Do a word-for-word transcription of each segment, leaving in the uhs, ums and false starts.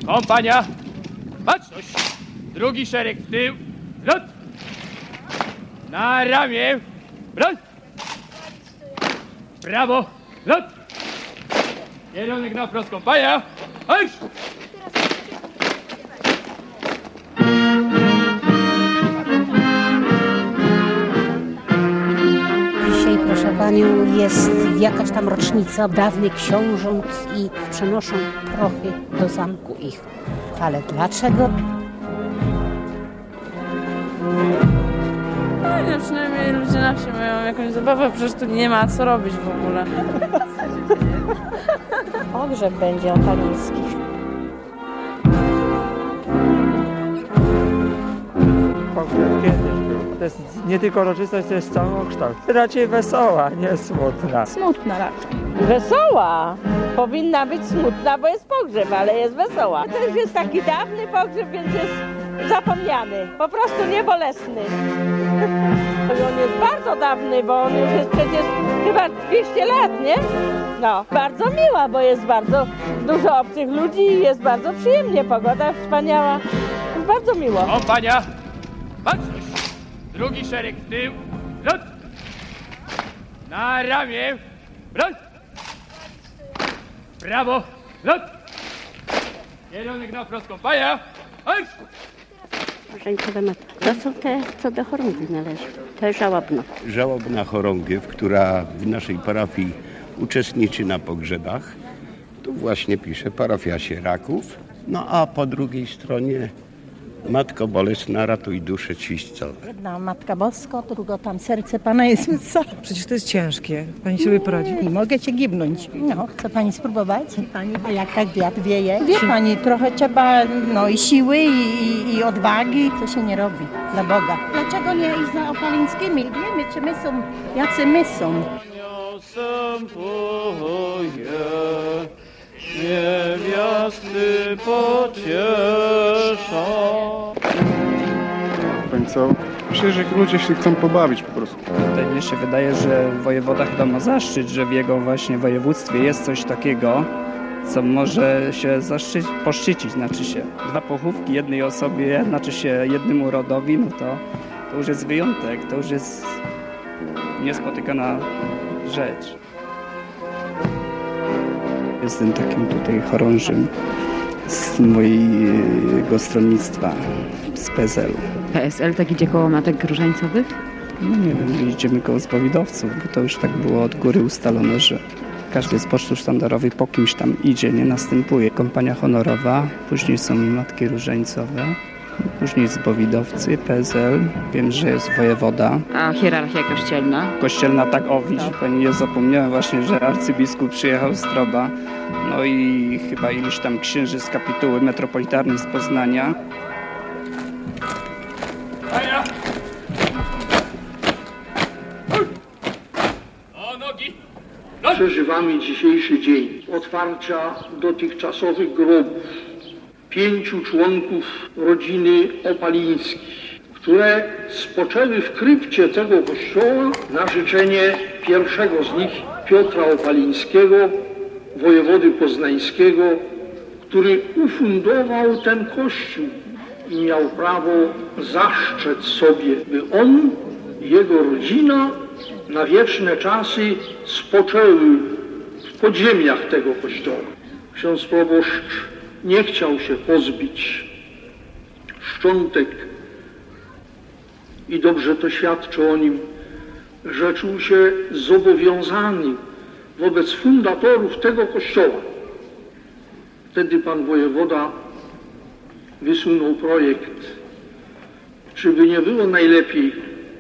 Kompania, baczność. Drugi szereg w tył. Lot. Na ramię. Lot. Brawo. Lot. Kierunek na wprost, kompania. Marsz. Dzisiaj, proszę panią, jest jakaś tam rocznica dawnych książąt i przenoszą prochy do zamku ich. Ale dlaczego? No, przynajmniej ludzie na wsi mają jakąś zabawę, przecież tu nie ma co robić w ogóle. Pogrzeb będzie Opalińskich. Pogrzeb kiedyś był. To jest nie tylko uroczystość, to jest całokształt. Raczej wesoła, nie smutna. Smutna raczej. Wesoła. Powinna być smutna, bo jest pogrzeb, ale jest wesoła. To już jest taki dawny pogrzeb, więc jest zapomniany. Po prostu niebolesny. On jest bardzo dawny, bo on już jest przecież chyba dwieście lat, nie? No, bardzo miła, bo jest bardzo dużo obcych ludzi i jest bardzo przyjemnie. Pogoda wspaniała. Jest bardzo miło. Kompania, baczność. Drugi szereg w tył. Lot. Na ramię. Lot. Brawo. Lot. Kierunek na wprost, kompania. Marsz. Żeńcowe matki. To są te, co do chorągwi należą. To jest żałobno. Żałobna chorągiew, która w naszej parafii uczestniczy na pogrzebach. Tu właśnie pisze parafia Sieraków. No a po drugiej stronie Matko Bolesna, ratuj duszę ciśćcowe. Jedna Matka Bosko, druga tam Serce Pana Jezusa. Przecież to jest ciężkie. Pani sobie poradzi. Nie mogę cię gibnąć. No, chce pani spróbować? Pani, a jak tak wiatr wieje? Wie pani, trochę trzeba no, i siły, i, i, i odwagi. To się nie robi dla Boga. Dlaczego nie iść za Opalińskimi? Wiemy, czy my są, jacy my są. Niewiasty pocieszą. Pani co? Myślę, że ludzie się chcą pobawić po prostu. Tutaj mnie się wydaje, że wojewoda chyba ma zaszczyt, że w jego właśnie województwie jest coś takiego, co może się zaszczyć, poszczycić, znaczy się. Dwa pochówki jednej osobie, znaczy się jednemu rodowi, no to, to już jest wyjątek, to już jest niespotykana rzecz. Jestem takim tutaj chorążym z mojego stronnictwa, z P S L u. P S L tak idzie koło matek różańcowych? No nie wiem, idziemy koło zbawidowców, bo to już tak było od góry ustalone, że każdy z pocztu sztandarowej po kimś tam idzie, nie następuje. Kompania honorowa, później są matki różańcowe, później zbawidowcy, P S L, wiem, że jest wojewoda. A hierarchia kościelna? Kościelna, tak, o widzi pani, ja zapomniałem właśnie, że arcybiskup przyjechał z Troba, no i chyba iluś tam księży z kapituły metropolitarnej z Poznania. O nogi. Przeżywamy dzisiejszy dzień otwarcia dotychczasowych grobów pięciu członków rodziny Opalińskich, które spoczęły w krypcie tego kościoła na życzenie pierwszego z nich, Piotra Opalińskiego, wojewody poznańskiego, który ufundował ten kościół i miał prawo zaszczec sobie, by on i jego rodzina na wieczne czasy spoczęły w podziemiach tego kościoła. Ksiądz proboszcz nie chciał się pozbyć szczątek i dobrze to świadczy o nim, że czuł się zobowiązany wobec fundatorów tego kościoła. Wtedy pan wojewoda wysunął projekt, czy by nie było najlepiej,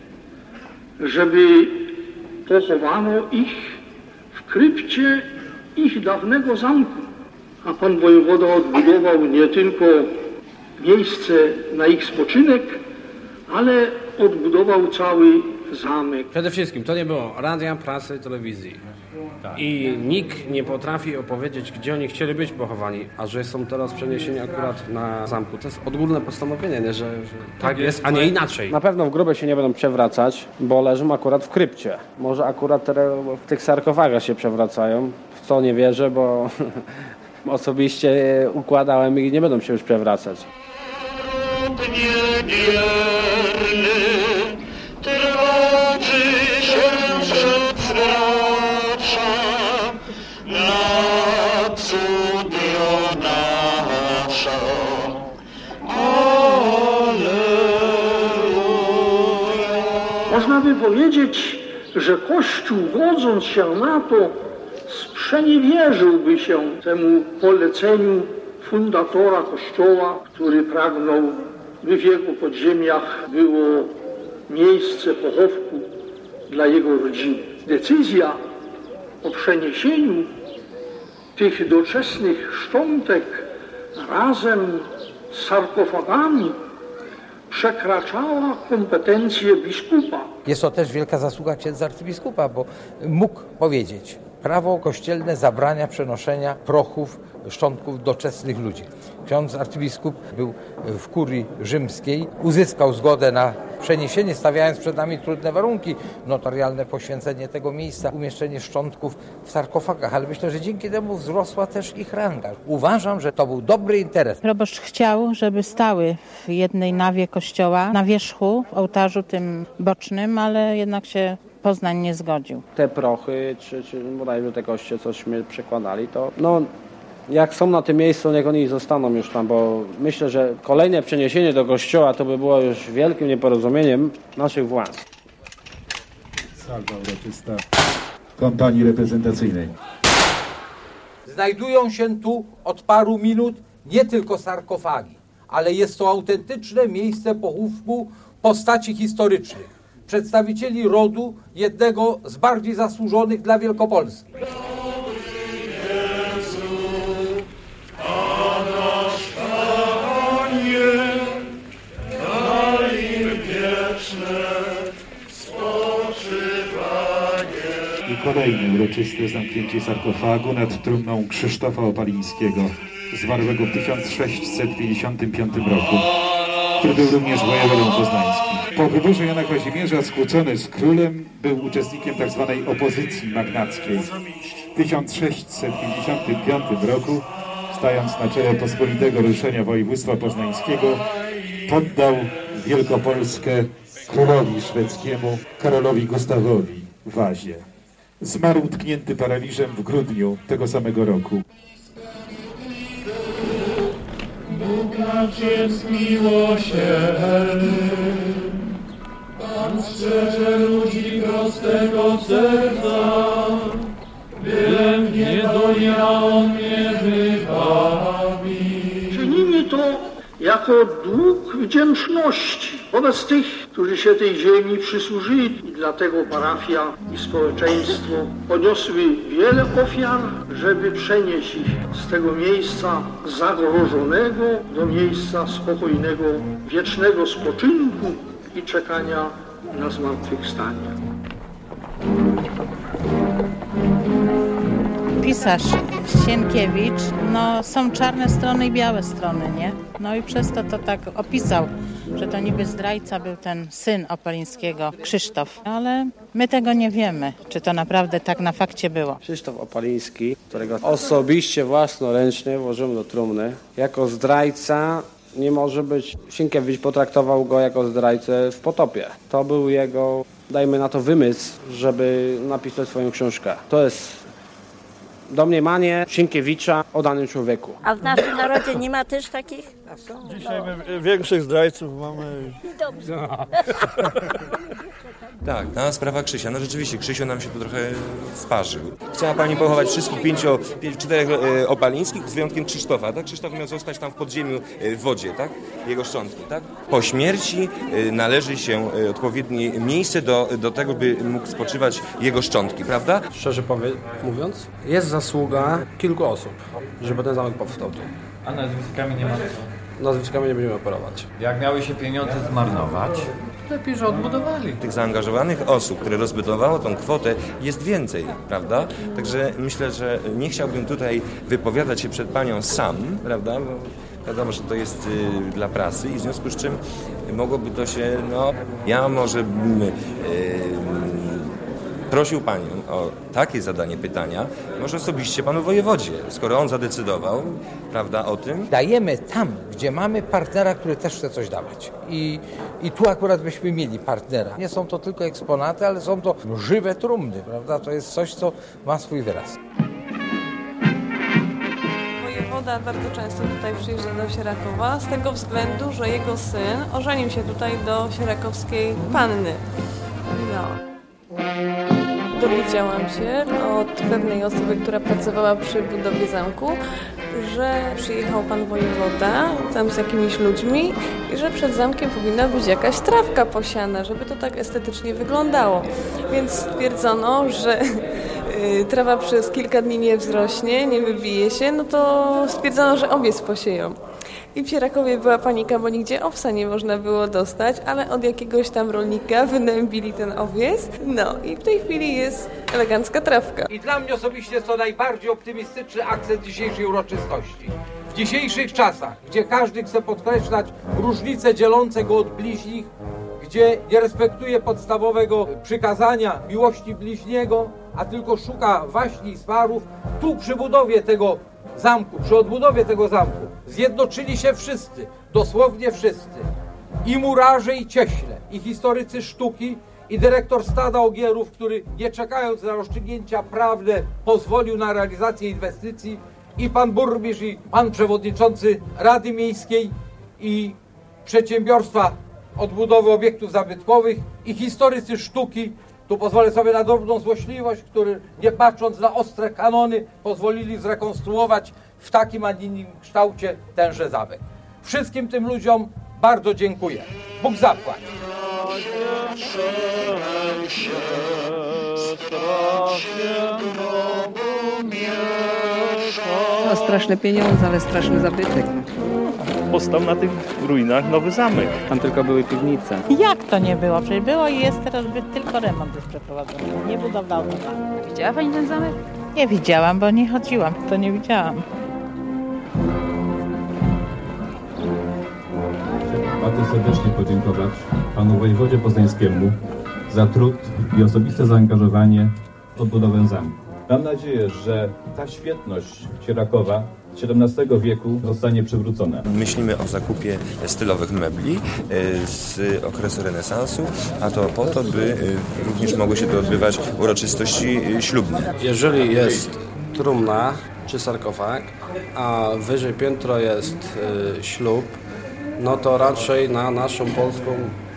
żeby pochowano ich w krypcie ich dawnego zamku. A pan wojewoda odbudował nie tylko miejsce na ich spoczynek, ale odbudował cały zamek. Przede wszystkim to nie było radia, prasy, telewizji. Tak. I nikt nie potrafi opowiedzieć, gdzie oni chcieli być pochowani, a że są teraz przeniesieni akurat na zamku. To jest odgórne postanowienie, nie? Że, że tak jest, a nie inaczej. Na pewno w grobie się nie będą przewracać, bo leżą akurat w krypcie. Może akurat w tych sarkofagach się przewracają, w co nie wierzę, bo Osobiście układałem i nie będą się już przewracać. Można by powiedzieć, że Kościół, godząc się na to, sprzeniewierzyłby się temu poleceniu fundatora Kościoła, który pragnął, by w jego podziemiach było miejsce pochówku dla jego rodziny. Decyzja o przeniesieniu tych doczesnych szczątek razem z sarkofagami przekraczała kompetencje biskupa. Jest to też wielka zasługa księdza arcybiskupa, bo mógł powiedzieć: prawo kościelne zabrania przenoszenia prochów, szczątków doczesnych ludzi. Ksiądz arcybiskup był w kurii rzymskiej, uzyskał zgodę na przeniesienie, stawiając przed nami trudne warunki, notarialne poświęcenie tego miejsca, umieszczenie szczątków w sarkofagach, ale myślę, że dzięki temu wzrosła też ich ranga. Uważam, że to był dobry interes. Proboszcz chciał, żeby stały w jednej nawie kościoła, na wierzchu, w ołtarzu tym bocznym, ale jednak się Poznań nie zgodził. Te prochy, czy, czy bodajże te koście, cośmy przekładali, to no, jak są na tym miejscu, niech oni zostaną już tam, bo myślę, że kolejne przeniesienie do kościoła to by było już wielkim nieporozumieniem naszych władz. Salwa uroczysta kompanii reprezentacyjnej. Znajdują się tu od paru minut nie tylko sarkofagi, ale jest to autentyczne miejsce pochówku postaci historycznych, przedstawicieli rodu jednego z bardziej zasłużonych dla Wielkopolski. I kolejne uroczyste zamknięcie sarkofagu nad trumną Krzysztofa Opalińskiego, zmarłego w tysiąc sześćset pięćdziesiątym piątym roku, który był również wojewodą poznańskim. Po wyborze Jana Kazimierza skłócony z królem był uczestnikiem tzw. opozycji magnackiej. W tysiąc sześćset pięćdziesiątym piątym roku, stając na czele pospolitego ruszenia województwa poznańskiego, poddał Wielkopolskę królowi szwedzkiemu Karolowi Gustawowi Wazie. Zmarł tknięty paraliżem w grudniu tego samego roku. Bóg nasz jest miłosierny, Pan strzeże ludzi prostego serca, bylem nie do on mnie wybawi. Czynimy to jako dług wdzięczności wobec tych, którzy się tej ziemi przysłużyli. I dlatego parafia i społeczeństwo poniosły wiele ofiar, żeby przenieść ich z tego miejsca zagrożonego do miejsca spokojnego, wiecznego spoczynku i czekania na zmartwychwstanie. Pisarz Sienkiewicz, no są czarne strony i białe strony, nie? No i przez to to tak opisał, że to niby zdrajca był ten syn Opalińskiego, Krzysztof. Ale my tego nie wiemy, czy to naprawdę tak na fakcie było. Krzysztof Opaliński, którego osobiście własnoręcznie włożyłem do trumny, jako zdrajca nie może być. Sienkiewicz potraktował go jako zdrajcę w potopie. To był jego, dajmy na to, wymysł, żeby napisać swoją książkę. To jest domniemanie Sienkiewicza o danym człowieku. A w naszym narodzie nie ma też takich? Dzisiaj my większych zdrajców mamy. Dobrze. Tak, ta sprawa Krzysia. No rzeczywiście, Krzysio nam się tu trochę sparzył. Chciała pani pochować wszystkich pięciu, pięć, czterech e, Opalińskich z wyjątkiem Krzysztofa, tak? Krzysztof miał zostać tam w podziemiu, e, w wodzie, tak? Jego szczątki, tak? Po śmierci e, należy się e, odpowiednie miejsce do, do tego, by mógł spoczywać jego szczątki, prawda? Szczerze powie, mówiąc, jest zasługa kilku osób, żeby ten zamek powstał tu. A nazwiskami nie ma co? Nazwiskami nie będziemy operować. Jak miały się pieniądze zmarnować, lepiej, że odbudowali. Tych zaangażowanych osób, które rozbudowało tą kwotę, jest więcej, prawda? Także myślę, że nie chciałbym tutaj wypowiadać się przed panią sam, prawda? Bo wiadomo, że to jest y, dla prasy i w związku z czym mogłoby to się, no, ja może y, Prosił Panią o takie zadanie pytania, może osobiście Panu wojewodzie, skoro on zadecydował, prawda, o tym. Dajemy tam, gdzie mamy partnera, który też chce coś dawać. I, i tu akurat byśmy mieli partnera. Nie są to tylko eksponaty, ale są to żywe trumny, prawda? To jest coś, co ma swój wyraz. Wojewoda bardzo często tutaj przyjeżdża do Sierakowa z tego względu, że jego syn ożenił się tutaj do sierakowskiej panny. No. Dowiedziałam się od pewnej osoby, która pracowała przy budowie zamku, że przyjechał pan wojewoda tam z jakimiś ludźmi i że przed zamkiem powinna być jakaś trawka posiana, żeby to tak estetycznie wyglądało. Więc stwierdzono, że trawa przez kilka dni nie wzrośnie, nie wybije się, no to stwierdzono, że owiec posieją. I w Sierakowie była panika, bo nigdzie owsa nie można było dostać, ale od jakiegoś tam rolnika wynębili ten owiec. No i w tej chwili jest elegancka trawka. I dla mnie osobiście jest to najbardziej optymistyczny akcent dzisiejszej uroczystości. W dzisiejszych czasach, gdzie każdy chce podkreślać różnice dzielące go od bliźnich, gdzie nie respektuje podstawowego przykazania miłości bliźniego, a tylko szuka waśni i swarów, tu przy budowie tego zamku, przy odbudowie tego zamku zjednoczyli się wszyscy, dosłownie wszyscy. I murarze, i cieśle, i historycy sztuki, i dyrektor stada ogierów, który nie czekając na rozstrzygnięcia prawne pozwolił na realizację inwestycji, i pan burmistrz, i pan przewodniczący Rady Miejskiej, i przedsiębiorstwa odbudowy obiektów zabytkowych, i historycy sztuki. Tu pozwolę sobie na drobną złośliwość, którzy nie patrząc na ostre kanony pozwolili zrekonstruować w takim, a nie innym kształcie tenże zamek. Wszystkim tym ludziom bardzo dziękuję. Bóg zapłać. No straszne pieniądze, ale straszny zabytek. Powstał na tych ruinach nowy zamek. Tam tylko były piwnice. Jak to nie było? Przecież było i jest teraz tylko remont jest przeprowadzony. Nie budował. Widziała Pani ten zamek? Nie widziałam, bo nie chodziłam. To nie widziałam. Bardzo serdecznie podziękować panu wojewodzie poznańskiemu za trud i osobiste zaangażowanie w odbudowę zamku. Mam nadzieję, że ta świetność Sierakowa z siedemnastego wieku zostanie przywrócona. Myślimy o zakupie stylowych mebli z okresu renesansu, a to po to, by również mogły się tu odbywać uroczystości ślubne. Jeżeli jest trumna czy sarkofag, a wyżej piętro jest y, ślub, no to raczej na naszą polską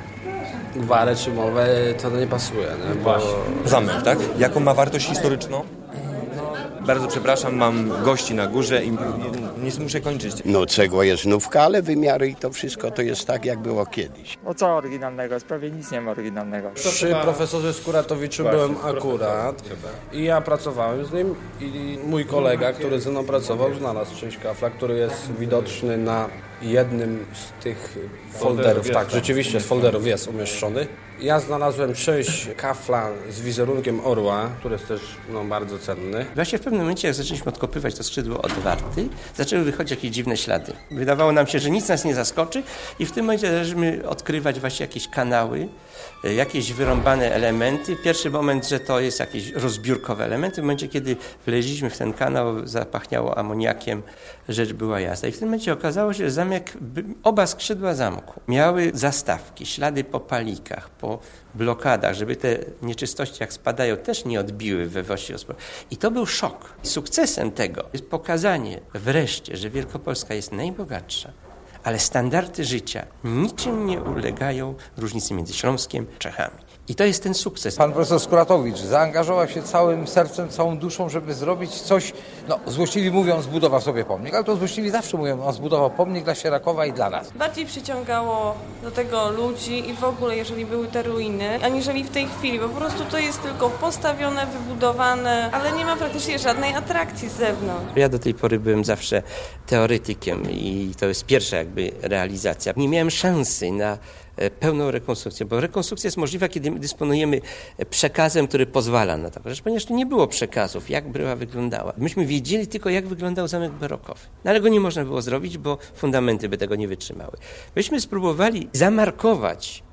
gwarę czy mowę to nie pasuje. Nie? Bo... Zamek, tak? Jaką ma wartość historyczną? Bardzo przepraszam, mam gości na górze i nie muszę kończyć. No cegła jest nówka, ale wymiary i to wszystko to jest tak, jak było kiedyś. No co oryginalnego? Prawie nic nie ma oryginalnego. Przy profesorze Skuratowiczu byłem akurat i ja pracowałem z nim i mój kolega, który ze mną pracował, znalazł część kafla, który jest widoczny na jednym z tych folderów. Tak, rzeczywiście z folderów jest umieszczony. Ja znalazłem część kafla z wizerunkiem orła, który jest też no, bardzo cenny. Właśnie w pewnym momencie, jak zaczęliśmy odkopywać to skrzydło od warty, zaczęły wychodzić jakieś dziwne ślady. Wydawało nam się, że nic nas nie zaskoczy i w tym momencie zaczęliśmy odkrywać właśnie jakieś kanały, jakieś wyrąbane elementy. Pierwszy moment, że to jest jakieś rozbiórkowe elementy. W momencie, kiedy wleźliśmy w ten kanał, zapachniało amoniakiem, rzecz była jasna. I w tym momencie okazało się, że zamek, oba skrzydła zamku miały zastawki, ślady po palikach, po blokadach, żeby te nieczystości jak spadają też nie odbiły we właściwy sposób. I to był szok. Sukcesem tego jest pokazanie wreszcie, że Wielkopolska jest najbogatsza, ale standardy życia niczym nie ulegają różnicy między Śląskiem a Czechami. I to jest ten sukces. Pan profesor Skuratowicz zaangażował się całym sercem, całą duszą, żeby zrobić coś, no złośliwie mówiąc, zbudował sobie pomnik, ale to złośliwie zawsze mówią, on zbudował pomnik dla Sierakowa i dla nas. Bardziej przyciągało do tego ludzi i w ogóle, jeżeli były te ruiny, aniżeli w tej chwili, bo po prostu to jest tylko postawione, wybudowane, ale nie ma praktycznie żadnej atrakcji z zewnątrz. Ja do tej pory byłem zawsze teoretykiem i to jest pierwsza jakby realizacja. Nie miałem szansy na pełną rekonstrukcję, bo rekonstrukcja jest możliwa, kiedy dysponujemy przekazem, który pozwala na to. Ponieważ tu nie było przekazów, jak bryła wyglądała. Myśmy wiedzieli tylko, jak wyglądał zamek barokowy. No, ale go nie można było zrobić, bo fundamenty by tego nie wytrzymały. Myśmy spróbowali zamarkować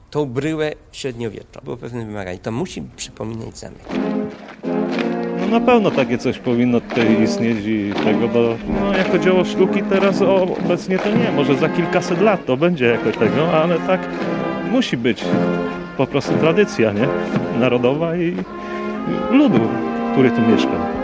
tą bryłę średniowiecza. Było pewne wymaganie. To musi przypominać zamek. No na pewno takie coś powinno tutaj istnieć i tego, bo no, jako dzieło sztuki teraz o, obecnie to nie. Może za kilkaset lat to będzie jako tego, ale tak musi być po prostu tradycja, nie? Narodowa i ludu, który tu mieszka.